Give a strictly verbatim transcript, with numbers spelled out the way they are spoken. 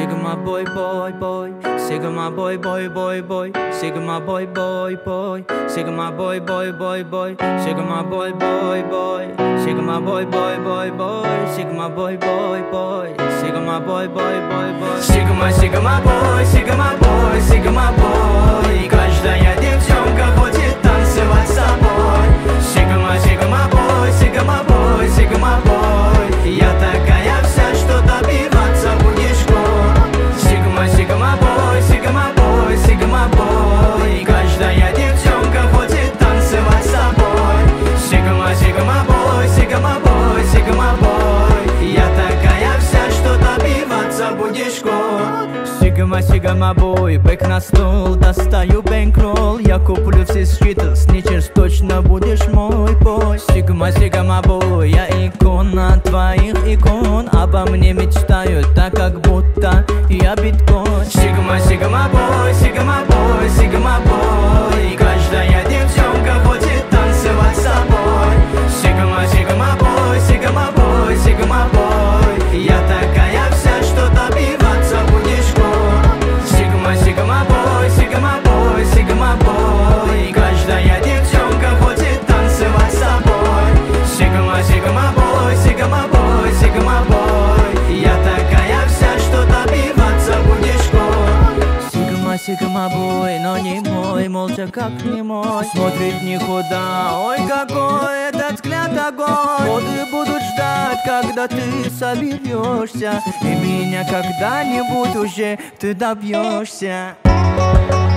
Sigma boy boy boy, Sigma boy boy boy boy, Sigma boy boy boy, Sigma boy boy boy boy, Sigma boy boy boy, Sigma boy boy boy boy, Sigma boy boy boy, Sigma boy boy boy boy, Sigma Sigma boy, Sigma boy, Sigma boy. Каждая девчонка хочет танцевать с собой. Sigma Sigma boy, Sigma boy, Sigma boy. Я такая вся, что добиваться будешь год. Sigma Sigma boy, Sigma boy, Sigma boy. Каждая девчонка хочет танцевать с собой. Sigma Sigma boy, Sigma boy, Sigma boy. Я такая вся, что добиваться будешь год. Sigma Sigma boy, бэк на стол, достаю бэнкролл. Я куплю все скитлс, сничерс, точно будешь мой бой. Sigma Sigma boy, я икона твоих икон. Обо мне мечтают так, как будто я биткоин. Sigma Sigma boy, Sigma boy, Sigma boy. Каждая девчонка хочет танцевать с собой. Sigma Sigma boy, Sigma boy, Sigma boy. Я такая вся, что добиваться будешь год. Sigma Sigma boy, Sigma boy, Sigma boy. Каждая девчонка хочет танцевать с собой. Sigma Sigma boy, Sigma boy, Sigma boy. Я такая вся, что добиваться будешь год. Sigma Sigma boy, но не мой, молча как не мой. Смотрит никуда, ой какой этот взгляд огонь. Годы будут ждать, когда ты соберешься, и меня когда-нибудь уже ты добьешься.